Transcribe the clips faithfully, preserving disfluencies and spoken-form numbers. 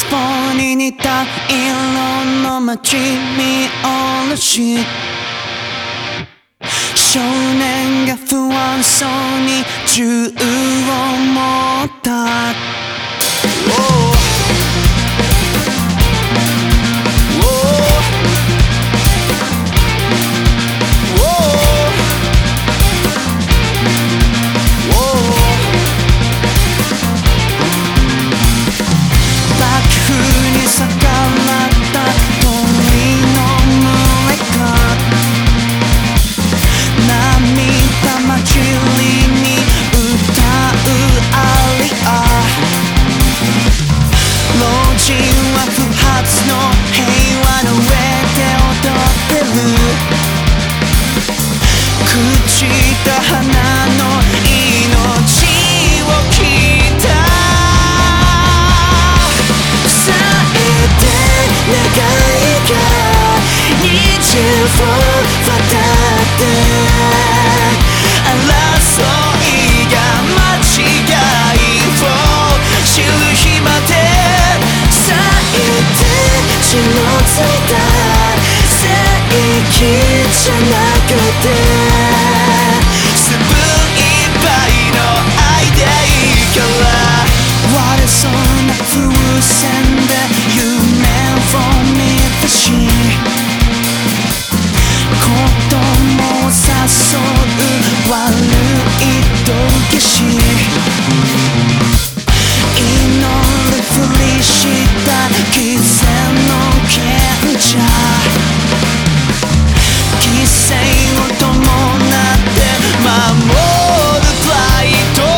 スポに似た色の街見下ろし少年が不安そうに銃を持った朽ちた花の命を切ったさえて願いが虹を渡って争いが間違いを知る日までさえて血のついた正義じゃなくて風船で夢を見たし子供を誘う悪い道化師祈るふりした偽善の賢者犠牲を伴って守るプライド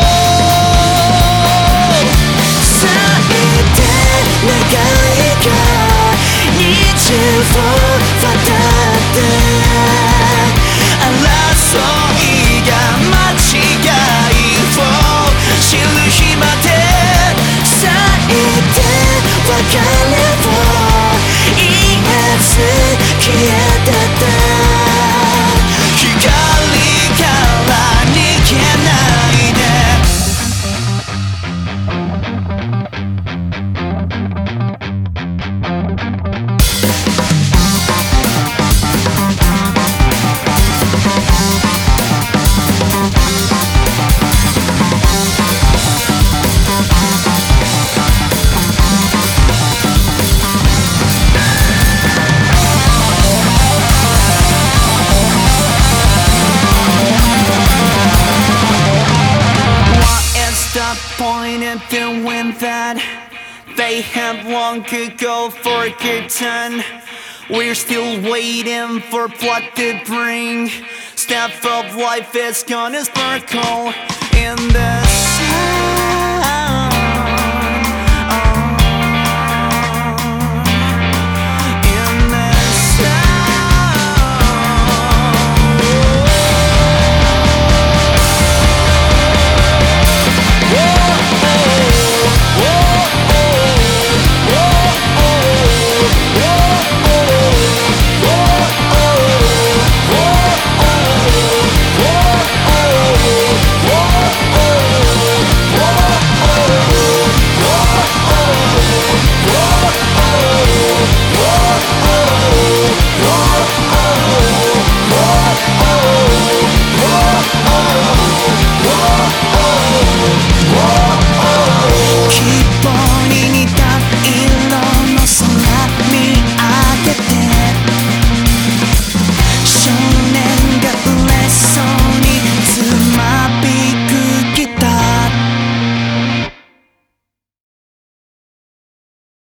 願いが虹を渡って争いが間違いを知る日までさえて別れを言えず消えてた光から逃げないでPoint in doing that they have long ago forgotten. We're still waiting for what to bring. Step of life is gonna sparkle in the sun.